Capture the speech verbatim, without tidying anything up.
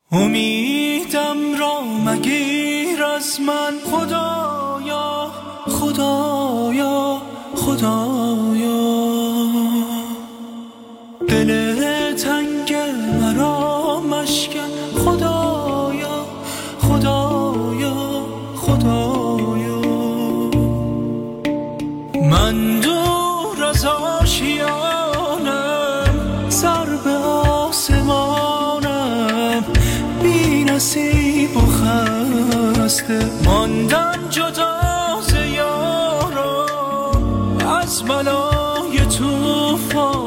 امیدم را مگیر از من خدایا خدایا خدایا، دل تنگ مرا مشکن خدایا خدایا خدایا. من دور از آشیانم، سر به آسمانم، بی نصیب و خسته ماندم جدا ز یارم، از بلای طوفان